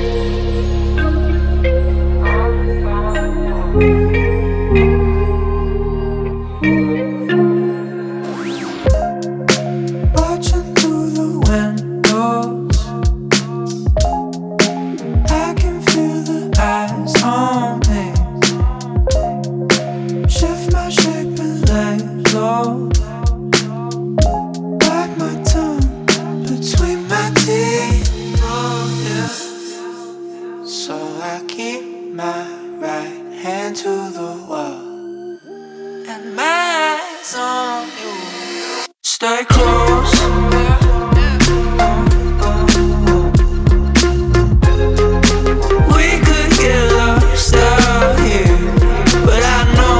Watching through the windows, I can feel the eyes on me. Shift my shape and lay low. Bite my tongue between my teeth. Oh yeah. So I keep my right hand to the wall and my eyes on you. Stay close. We could get lost out here, but I know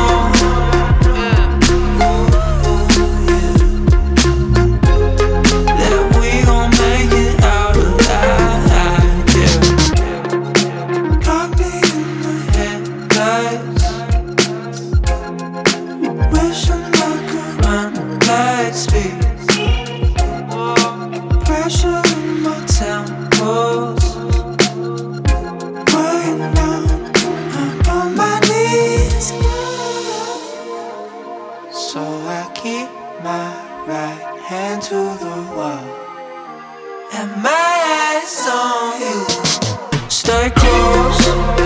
that we gon' make it out alive. Yeah. Caught me in the headlights, wishing I could run light speed. Pressure in my temples, weighing down, I'm on my knees. So I keep my right hand to the wall and my eyes on you. Stay close.